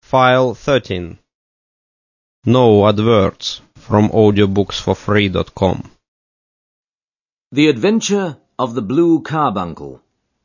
File 13. No adverts from audiobooksforfree.com. The Adventure of the Blue Carbuncle.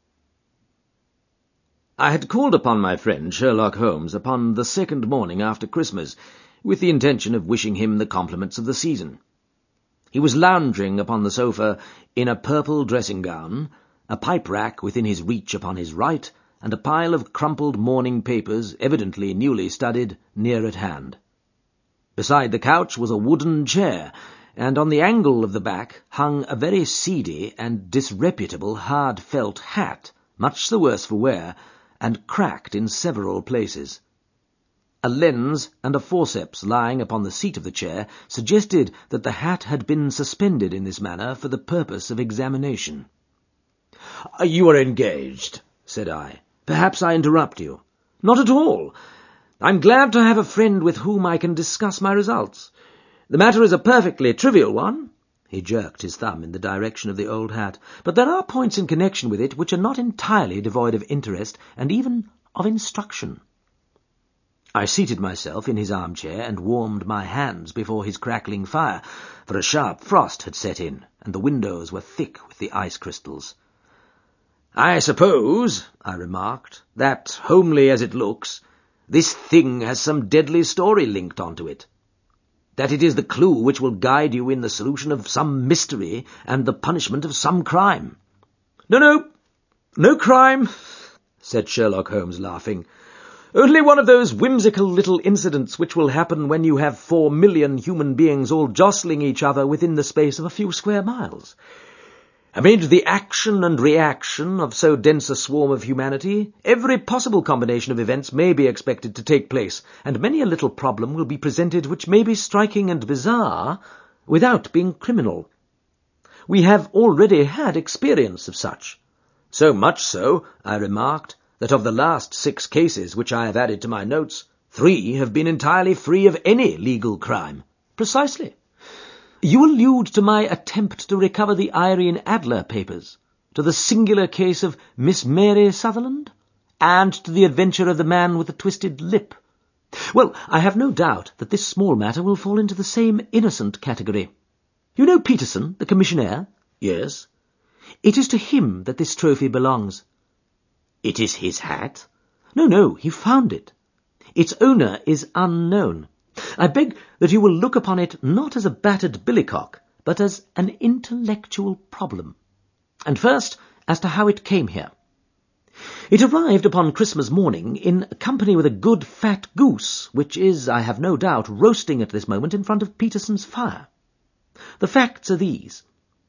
I had called upon my friend Sherlock Holmes upon the second morning after Christmas, with the intention of wishing him the compliments of the season. He was lounging upon the sofa in a purple dressing-gown, a pipe-rack within his reach upon his right, and a pile of crumpled morning papers, evidently newly studied, near at hand. Beside the couch was a wooden chair, and on the angle of the back hung a very seedy and disreputable hard felt hat, much the worse for wear, and cracked in several places. A lens and a forceps lying upon the seat of the chair suggested that the hat had been suspended in this manner for the purpose of examination. "You are engaged," said I. "Perhaps I interrupt you." "Not at all. I'm glad to have a friend with whom I can discuss my results. The matter is a perfectly trivial one." He jerked his thumb in the direction of the old hat. "But there are points in connection with it which are not entirely devoid of interest and even of instruction." I seated myself in his armchair and warmed my hands before his crackling fire, for a sharp frost had set in, and the windows were thick with the ice crystals. "I suppose," I remarked, "that, homely as it looks, this thing has some deadly story linked onto it. That it is the clue which will guide you in the solution of some mystery and the punishment of some crime." No crime," said Sherlock Holmes, laughing. "Only one of those whimsical little incidents which will happen when you have 4 million human beings all jostling each other within the space of a few square miles. Amid the action and reaction of so dense a swarm of humanity, every possible combination of events may be expected to take place, and many a little problem will be presented which may be striking and bizarre without being criminal. We have already had experience of such. So much so, I remarked, that of the last 6 cases which I have added to my notes, 3 have been entirely free of any legal crime." "Precisely. You allude to my attempt to recover the Irene Adler papers, to the singular case of Miss Mary Sutherland, and to the adventure of the man with the twisted lip. Well, I have no doubt that this small matter will fall into the same innocent category. You know Peterson, the commissionaire?" "Yes." "It is to him that this trophy belongs." "It is his hat?" No, he found it. Its owner is unknown. I beg that you will look upon it not as a battered billycock, but as an intellectual problem. And first, as to how it came here. It arrived upon Christmas morning in company with a good fat goose, which is, I have no doubt, roasting at this moment in front of Peterson's fire. The facts are these.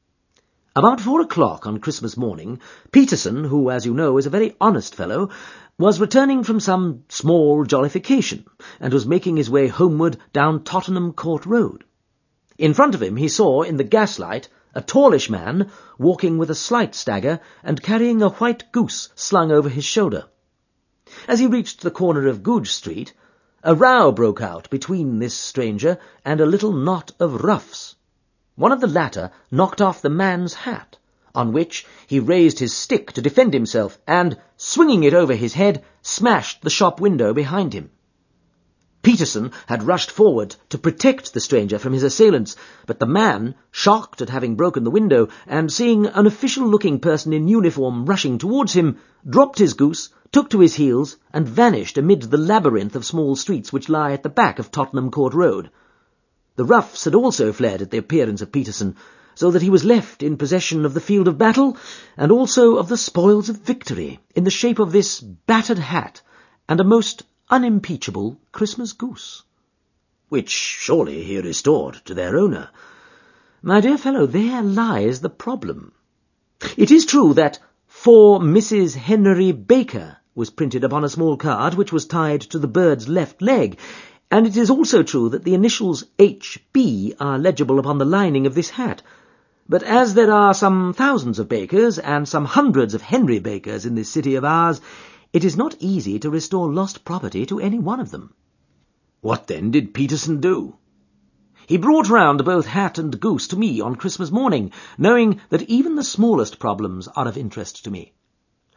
About 4 o'clock on Christmas morning, Peterson, who, as you know, is a very honest fellow, was returning from some small jollification, and was making his way homeward down Tottenham Court Road. In front of him he saw, in the gaslight, a tallish man walking with a slight stagger and carrying a white goose slung over his shoulder. As he reached the corner of Goodge Street, a row broke out between this stranger and a little knot of roughs. One of the latter knocked off the man's hat, on which he raised his stick to defend himself, and, swinging it over his head, smashed the shop window behind him. Peterson had rushed forward to protect the stranger from his assailants, but the man, shocked at having broken the window, and seeing an official-looking person in uniform rushing towards him, dropped his goose, took to his heels, and vanished amid the labyrinth of small streets which lie at the back of Tottenham Court Road. The roughs had also fled at the appearance of Peterson, so that he was left in possession of the field of battle, and also of the spoils of victory, in the shape of this battered hat and a most unimpeachable Christmas goose, which surely he restored to their owner. My dear fellow, there lies the problem. It is true that "For Mrs. Henry Baker" was printed upon a small card which was tied to the bird's left leg, and it is also true that the initials H.B. are legible upon the lining of this hat. But as there are some thousands of Bakers and some hundreds of Henry Bakers in this city of ours, it is not easy to restore lost property to any one of them. What then did Peterson do? He brought round both hat and goose to me on Christmas morning, knowing that even the smallest problems are of interest to me.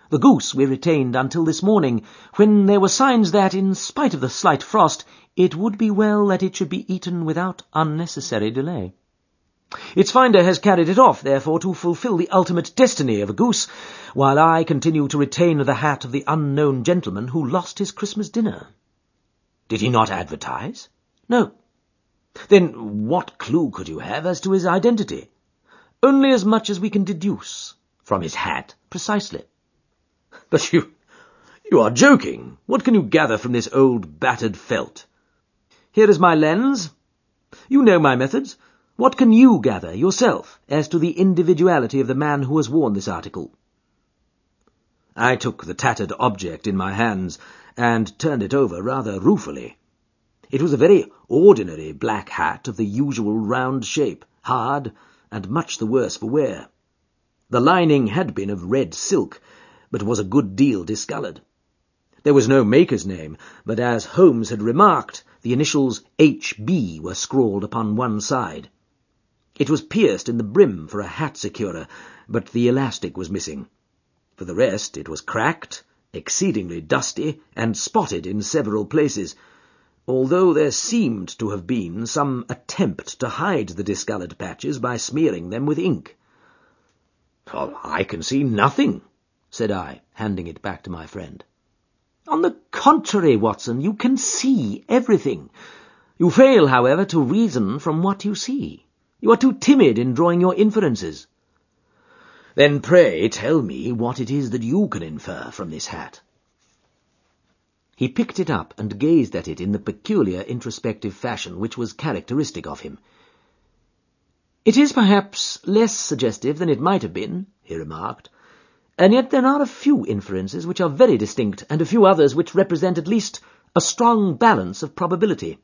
The goose we retained until this morning, when there were signs that, in spite of the slight frost, it would be well that it should be eaten without unnecessary delay. Its finder has carried it off, therefore, to fulfil the ultimate destiny of a goose, while I continue to retain the hat of the unknown gentleman who lost his Christmas dinner. Did he not advertise? No. Then what clue could you have as to his identity? Only as much as we can deduce from his hat, precisely. But you are joking. What can you gather from this old battered felt? Here is my lens. You know my methods. What can you gather yourself as to the individuality of the man who has worn this article? I took the tattered object in my hands and turned it over rather ruefully. It was a very ordinary black hat of the usual round shape, hard, and much the worse for wear. The lining had been of red silk, but was a good deal discoloured. There was no maker's name, but as Holmes had remarked, the initials H.B. were scrawled upon one side. It was pierced in the brim for a hat securer, but the elastic was missing. For the rest, it was cracked, exceedingly dusty, and spotted in several places, although there seemed to have been some attempt to hide the discoloured patches by smearing them with ink. "Oh, I can see nothing," said I, handing it back to my friend. "On the contrary, Watson, you can see everything. You fail, however, to reason from what you see. You are too timid in drawing your inferences." "Then pray tell me what it is that you can infer from this hat." He picked it up and gazed at it in the peculiar introspective fashion which was characteristic of him. "It is perhaps less suggestive than it might have been," he remarked, "and yet there are a few inferences which are very distinct, and a few others which represent at least a strong balance of probability.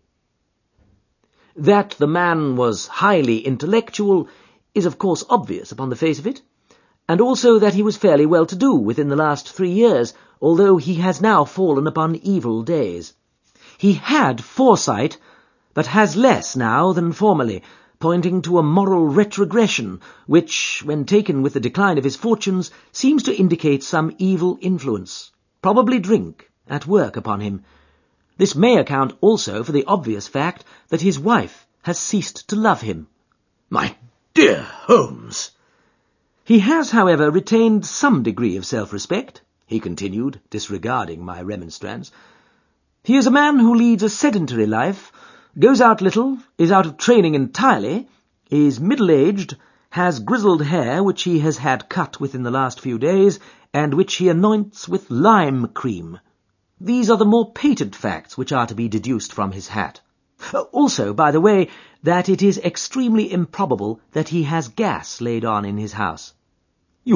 That the man was highly intellectual is of course obvious upon the face of it, and also that he was fairly well-to-do within the last 3 years, although he has now fallen upon evil days. He had foresight, but has less now than formerly, pointing to a moral retrogression, which, when taken with the decline of his fortunes, seems to indicate some evil influence, probably drink, at work upon him. This may account also for the obvious fact that his wife has ceased to love him." "My dear Holmes!" "He has, however, retained some degree of self-respect," he continued, disregarding my remonstrance. "He is a man who leads a sedentary life, goes out little, is out of training entirely, is middle-aged, has grizzled hair which he has had cut within the last few days, and which he anoints with lime cream. These are the more patent facts which are to be deduced from his hat. Also, by the way, that it is extremely improbable that he has gas laid on in his house." You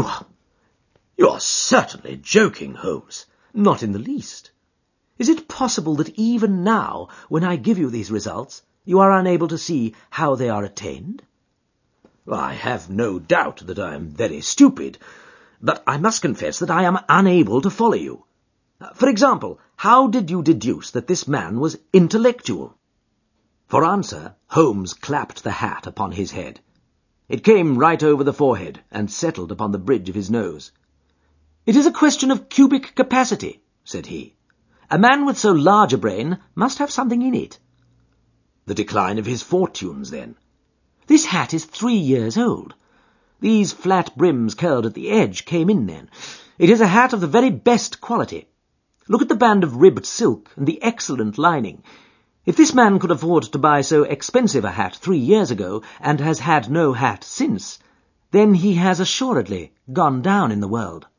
are certainly joking, Holmes." "Not in the least. Is it possible that even now, when I give you these results, you are unable to see how they are attained?" "I have no doubt that I am very stupid, but I must confess that I am unable to follow you. For example, how did you deduce that this man was intellectual?" For answer, Holmes clapped the hat upon his head. It came right over the forehead and settled upon the bridge of his nose. "It is a question of cubic capacity," said he. "A man with so large a brain must have something in it." "The decline of his fortunes, then?" "This hat is 3 years old. These flat brims curled at the edge came in then. It is a hat of the very best quality. Look at the band of ribbed silk and the excellent lining. If this man could afford to buy so expensive a hat 3 years ago, and has had no hat since, then he has assuredly gone down in the world."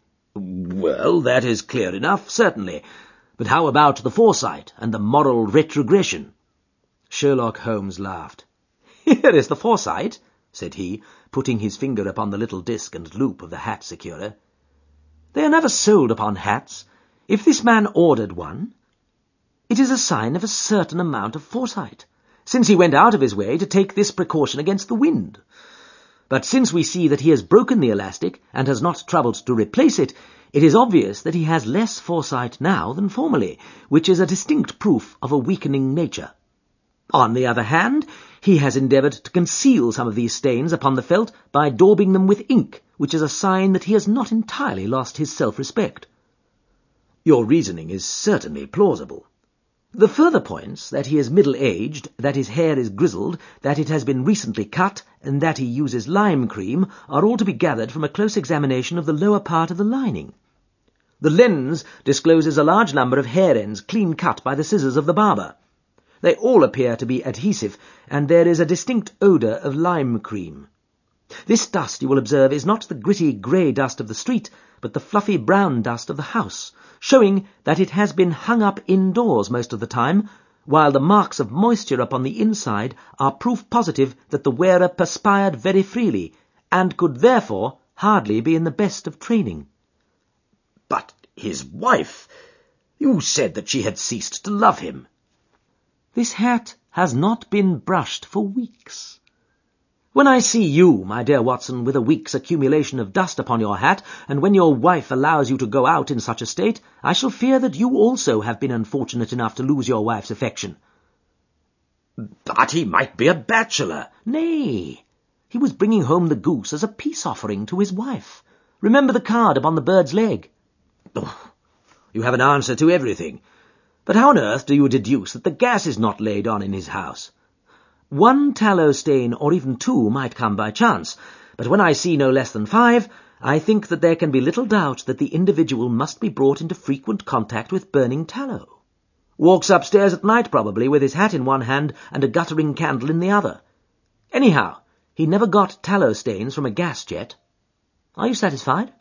"Well, that is clear enough, certainly. But how about the foresight and the moral retrogression?" Sherlock Holmes laughed. "Here is the foresight," said he, putting his finger upon the little disc and loop of the hat securer. "They are never sold upon hats. If this man ordered one, it is a sign of a certain amount of foresight, since he went out of his way to take this precaution against the wind. But since we see that he has broken the elastic and has not troubled to replace it, it is obvious that he has less foresight now than formerly, which is a distinct proof of a weakening nature. On the other hand, He has endeavoured to conceal some of these stains upon the felt by daubing them with ink, which is a sign that he has not entirely lost his self-respect. Your reasoning is certainly plausible. The further points, that he is middle-aged, that his hair is grizzled, that it has been recently cut, and that he uses lime cream, are all to be gathered from a close examination of the lower part of the lining. The lens discloses a large number of hair ends clean cut by the scissors of the barber. They all appear to be adhesive, and there is a distinct odour of lime cream. This dust, you will observe, is not the gritty grey dust of the street, but the fluffy brown dust of the house, showing that it has been hung up indoors most of the time, while the marks of moisture upon the inside are proof positive that the wearer perspired very freely, and could therefore hardly be in the best of training. But his wife, you said that she had ceased to love him. This hat has not been brushed for weeks. When I see you, my dear Watson, with a week's accumulation of dust upon your hat, and when your wife allows you to go out in such a state, I shall fear that you also have been unfortunate enough to lose your wife's affection. But he might be a bachelor. Nay, he was bringing home the goose as a peace offering to his wife. Remember the card upon the bird's leg. Oh, you have an answer to everything. But how on earth do you deduce that the gas is not laid on in his house? One tallow stain, or even two, might come by chance, but when I see no less than 5, I think that there can be little doubt that the individual must be brought into frequent contact with burning tallow. Walks upstairs at night, probably, with his hat in one hand and a guttering candle in the other. Anyhow, he never got tallow stains from a gas jet. Are you satisfied?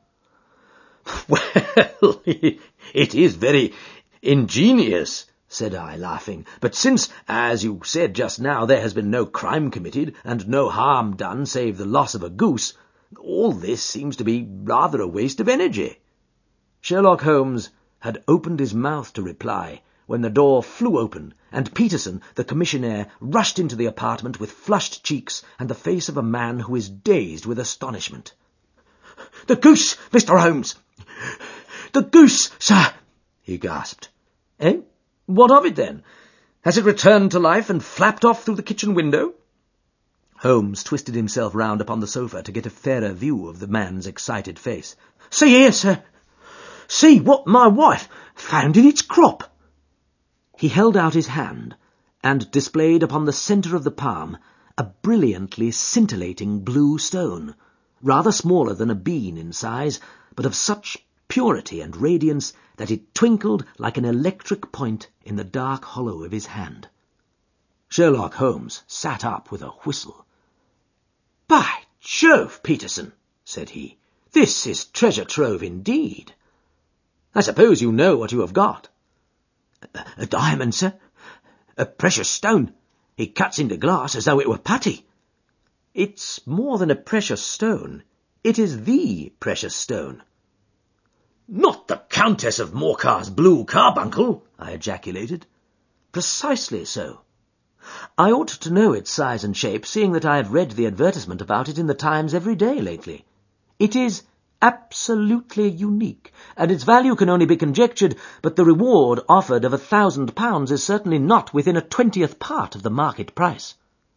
Well, it is very ingenious, said I, laughing. But since, as you said just now, there has been no crime committed and no harm done save the loss of a goose, all this seems to be rather a waste of energy. Sherlock Holmes had opened his mouth to reply when the door flew open, and Peterson, the commissionaire, rushed into the apartment with flushed cheeks and the face of a man who is dazed with astonishment. "The goose, Mr. Holmes! The goose, sir!" he gasped. "Eh? What of it, then? Has it returned to life and flapped off through the kitchen window?" Holmes twisted himself round upon the sofa to get a fairer view of the man's excited face. "See here, sir. See what my wife found in its crop." He held out his hand, and displayed upon the centre of the palm a brilliantly scintillating blue stone, rather smaller than a bean in size, but of such purity and radiance that it twinkled like an electric point in the dark hollow of his hand. Sherlock Holmes sat up with a whistle. "By Jove, Peterson," said he, "this is treasure trove indeed. I suppose you know what you have got." "A diamond, sir. A precious stone. It cuts into glass as though it were putty." "It's more than a precious stone. It is the precious stone." "Not the Countess of Morcar's blue carbuncle?" I ejaculated. "Precisely so. I ought to know its size and shape, seeing that I have read the advertisement about it in the Times every day lately. It is absolutely unique, and its value can only be conjectured, but the reward offered of £1,000 is certainly not within a 20th part of the market price."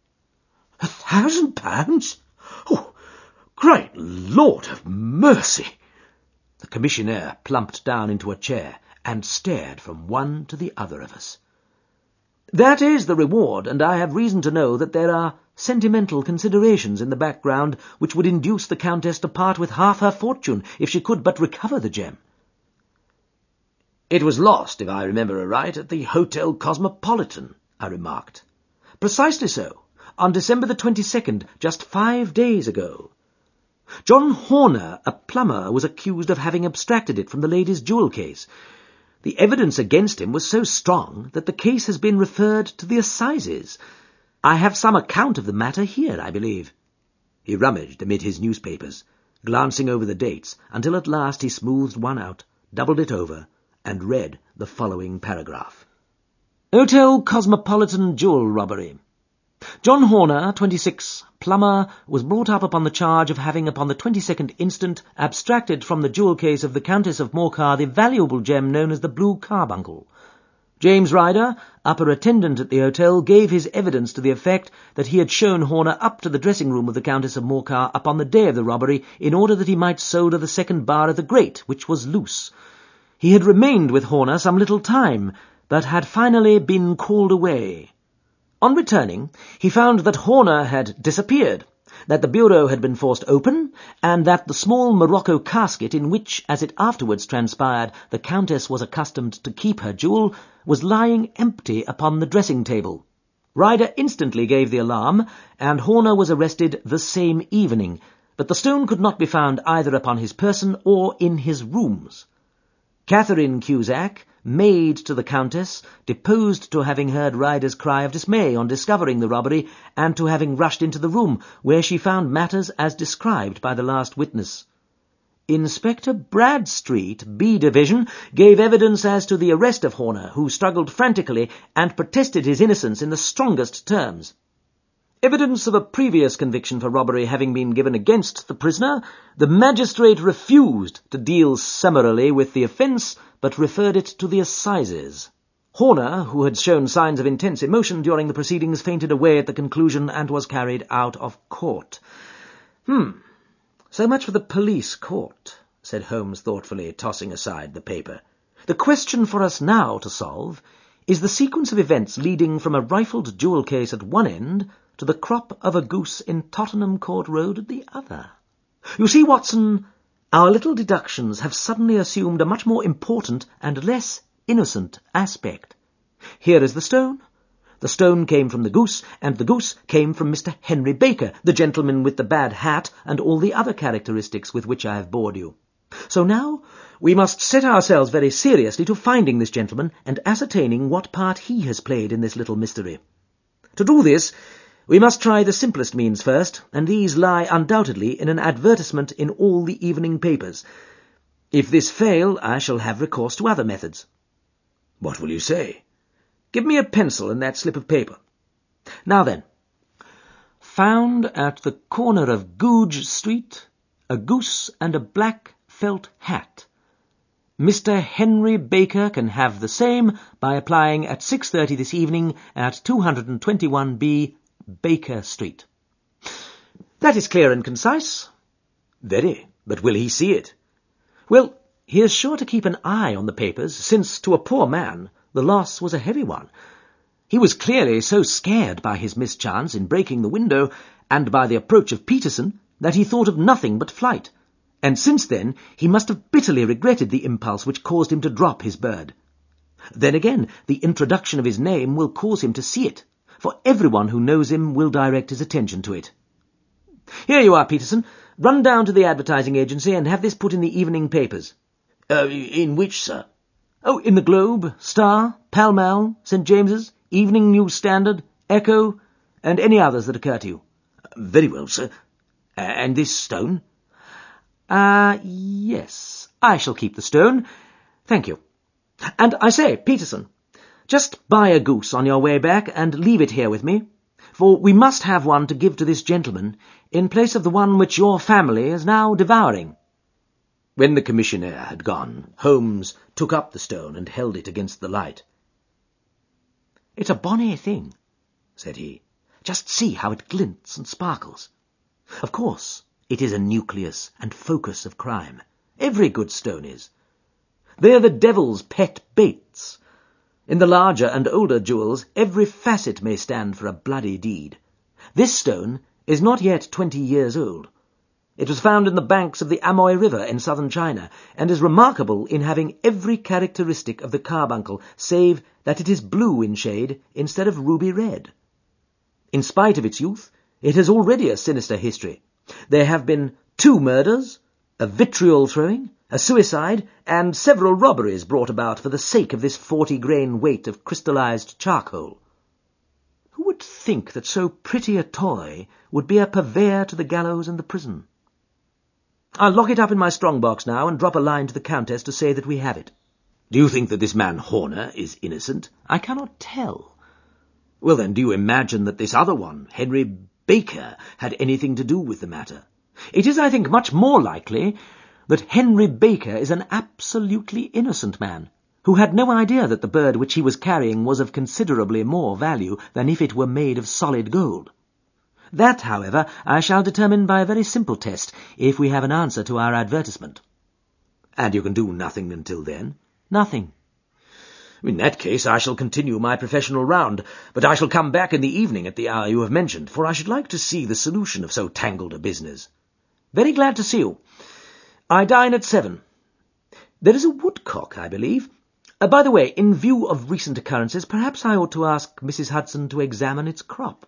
£1,000? Oh, great Lord of mercy! The commissionaire plumped down into a chair and stared from one to the other of us. "That is the reward, and I have reason to know that there are sentimental considerations in the background which would induce the Countess to part with half her fortune if she could but recover the gem." "It was lost, if I remember aright, at the Hotel Cosmopolitan," I remarked. "Precisely so, on December the 22nd, just 5 days ago. John Horner, a plumber, was accused of having abstracted it from the lady's jewel case. The evidence against him was so strong that the case has been referred to the assizes. I have some account of the matter here, I believe." He rummaged amid his newspapers, glancing over the dates, until at last he smoothed one out, doubled it over, and read the following paragraph. "Hotel Cosmopolitan jewel robbery. John Horner, 26, plumber, was brought up upon the charge of having upon the 22nd instant abstracted from the jewel case of the Countess of Morcar the valuable gem known as the blue carbuncle. James Ryder, upper attendant at the hotel, gave his evidence to the effect that he had shown Horner up to the dressing-room of the Countess of Morcar upon the day of the robbery in order that he might solder the second bar of the grate, which was loose. He had remained with Horner some little time, but had finally been called away. On returning, he found that Horner had disappeared, that the bureau had been forced open, and that the small morocco casket in which, as it afterwards transpired, the Countess was accustomed to keep her jewel, was lying empty upon the dressing-table. Ryder instantly gave the alarm, and Horner was arrested the same evening, but the stone could not be found either upon his person or in his rooms. Catherine Cusack, maid to the Countess, deposed to having heard Ryder's cry of dismay on discovering the robbery, and to having rushed into the room, where she found matters as described by the last witness. Inspector Bradstreet, B Division, gave evidence as to the arrest of Horner, who struggled frantically and protested his innocence in the strongest terms. Evidence of a previous conviction for robbery having been given against the prisoner, the magistrate refused to deal summarily with the offence, but referred it to the assizes. Horner, who had shown signs of intense emotion during the proceedings, fainted away at the conclusion and was carried out of court. So much for the police court, said Holmes thoughtfully, tossing aside the paper. The question for us now to solve is the sequence of events leading from a rifled jewel case at one end to the crop of a goose in Tottenham Court Road at the other. You see, Watson, our little deductions have suddenly assumed a much more important and less innocent aspect. Here is the stone. The stone came from the goose, and the goose came from Mr. Henry Baker, the gentleman with the bad hat and all the other characteristics with which I have bored you. So now we must set ourselves very seriously to finding this gentleman and ascertaining what part he has played in this little mystery. To do this, we must try the simplest means first, and these lie undoubtedly in an advertisement in all the evening papers. If this fail, I shall have recourse to other methods. What will you say? Give me a pencil and that slip of paper. Now then, found at the corner of Goodge Street, a goose and a black felt hat. Mr. Henry Baker can have the same by applying at 6:30 this evening at 221B Baker Street. That is clear and concise. Very, but will he see it? Well, he is sure to keep an eye on the papers, since to a poor man the loss was a heavy one. He was clearly so scared by his mischance in breaking the window and by the approach of Peterson that he thought of nothing but flight, and since then he must have bitterly regretted the impulse which caused him to drop his bird. Then again, the introduction of his name will cause him to see it, for everyone who knows him will direct his attention to it. Here you are, Peterson. Run down to the advertising agency and have this put in the evening papers. In which, sir? Oh, in the Globe, Star, Pall Mall, St. James's, Evening News Standard, Echo, and any others that occur to you. Very well, sir. And this stone? Yes, I shall keep the stone. Thank you. And I say, Peterson, just buy a goose on your way back and leave it here with me, for we must have one to give to this gentleman in place of the one which your family is now devouring. When the commissionaire had gone, Holmes took up the stone and held it against the light. It's a bonny thing, said he. Just see how it glints and sparkles. Of course, it is a nucleus and focus of crime. Every good stone is. They're the devil's pet baits. In the larger and older jewels, every facet may stand for a bloody deed. This stone is not yet 20 years old. It was found in the banks of the Amoy River in southern China, and is remarkable in having every characteristic of the carbuncle, save that it is blue in shade instead of ruby red. In spite of its youth, it has already a sinister history. There have been 2 murders, a vitriol throwing, a suicide, and several robberies brought about for the sake of this 40-grain weight of crystallized charcoal. Who would think that so pretty a toy would be a purveyor to the gallows and the prison? I'll lock it up in my strong-box now and drop a line to the Countess to say that we have it. Do you think that this man Horner is innocent? I cannot tell. Well, then, do you imagine that this other one, Henry Baker, had anything to do with the matter? It is, I think, much more likely that Henry Baker is an absolutely innocent man, who had no idea that the bird which he was carrying was of considerably more value than if it were made of solid gold. That, however, I shall determine by a very simple test, if we have an answer to our advertisement. And you can do nothing until then? Nothing. In that case, I shall continue my professional round, but I shall come back in the evening at the hour you have mentioned, for I should like to see the solution of so tangled a business. Very glad to see you. I dine at 7. There is a woodcock, I believe. By the way, in view of recent occurrences, perhaps I ought to ask Mrs. Hudson to examine its crop.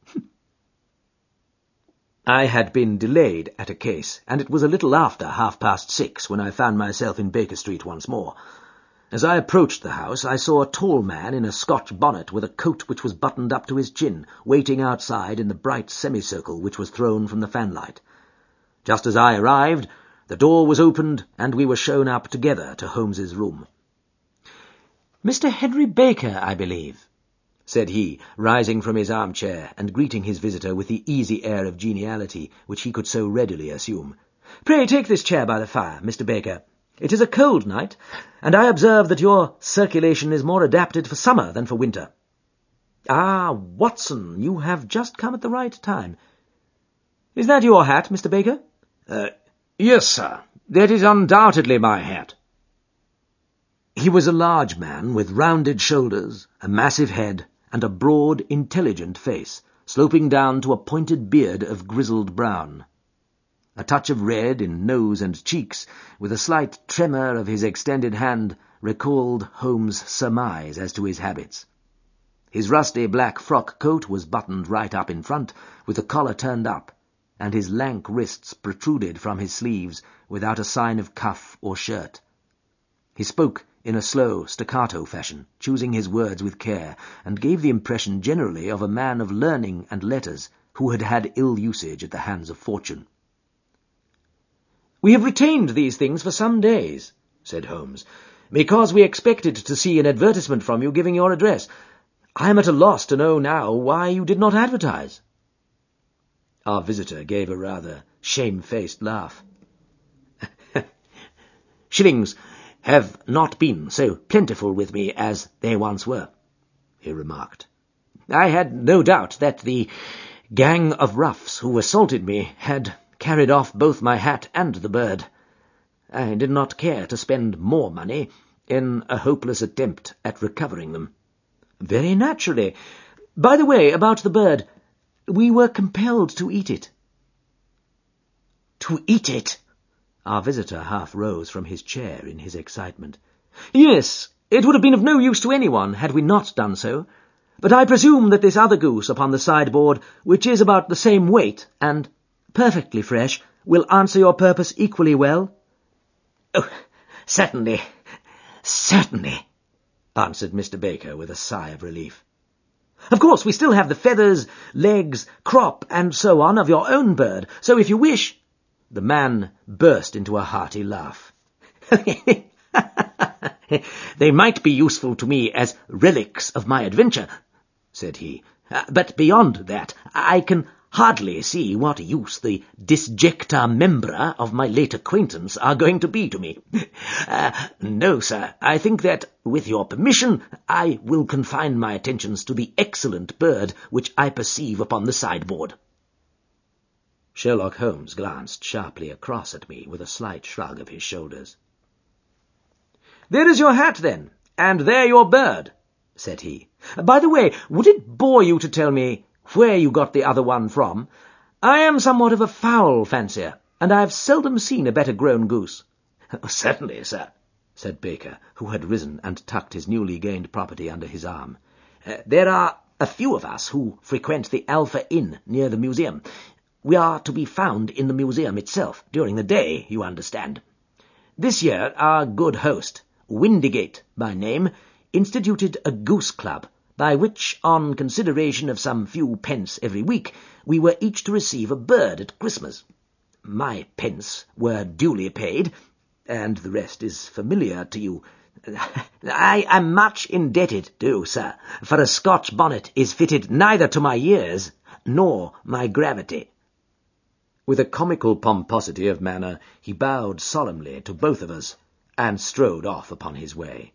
I had been delayed at a case, and it was a little after 6:30 when I found myself in Baker Street once more. As I approached the house, I saw a tall man in a Scotch bonnet with a coat which was buttoned up to his chin, waiting outside in the bright semicircle which was thrown from the fanlight. Just as I arrived, the door was opened, and we were shown up together to Holmes's room. "Mr. Henry Baker, I believe," said he, rising from his armchair and greeting his visitor with the easy air of geniality which he could so readily assume. "Pray take this chair by the fire, Mr. Baker. It is a cold night, and I observe that your circulation is more adapted for summer than for winter. Ah, Watson, you have just come at the right time. Is that your hat, Mr. Baker?" Yes, sir. That is undoubtedly my hat." He was a large man with rounded shoulders, a massive head, and a broad, intelligent face, sloping down to a pointed beard of grizzled brown. A touch of red in nose and cheeks, with a slight tremor of his extended hand, recalled Holmes' surmise as to his habits. His rusty black frock coat was buttoned right up in front, with the collar turned up, and his lank wrists protruded from his sleeves without a sign of cuff or shirt. He spoke in a slow, staccato fashion, choosing his words with care, and gave the impression generally of a man of learning and letters who had had ill usage at the hands of fortune. "We have retained these things for some days," said Holmes, "because we expected to see an advertisement from you giving your address. I am at a loss to know now why you did not advertise." Our visitor gave a rather shamefaced laugh. "Shillings have not been so plentiful with me as they once were," he remarked. "I had no doubt that the gang of roughs who assaulted me had carried off both my hat and the bird. I did not care to spend more money in a hopeless attempt at recovering them." "Very naturally. By the way, about the bird, we were compelled to eat it." "To eat it?" Our visitor half rose from his chair in his excitement. "Yes, it would have been of no use to anyone had we not done so. But I presume that this other goose upon the sideboard, which is about the same weight and perfectly fresh, will answer your purpose equally well?" "Oh, certainly, certainly," answered Mr. Baker with a sigh of relief. "Of course, we still have the feathers, legs, crop, and so on of your own bird, so if you wish—" The man burst into a hearty laugh. "They might be useful to me as relics of my adventure," said he. "But beyond that, I can hardly see what use the disjecta membra of my late acquaintance are going to be to me. No, sir, I think that, with your permission, I will confine my attentions to the excellent bird which I perceive upon the sideboard." Sherlock Holmes glanced sharply across at me with a slight shrug of his shoulders. "There is your hat, then, and there your bird," said he. "By the way, would it bore you to tell me where you got the other one from? I am somewhat of a fowl fancier, and I have seldom seen a better-grown goose." "Certainly, sir," said Baker, who had risen and tucked his newly gained property under his arm. "There are a few of us who frequent the Alpha Inn near the museum. We are to be found in the museum itself, during the day, you understand. This year our good host, Windigate by name, instituted a goose club, by which, on consideration of some few pence every week, we were each to receive a bird at Christmas. My pence were duly paid, and the rest is familiar to you. I am much indebted to you, sir, for a Scotch bonnet is fitted neither to my years nor my gravity." With a comical pomposity of manner, he bowed solemnly to both of us, and strode off upon his way.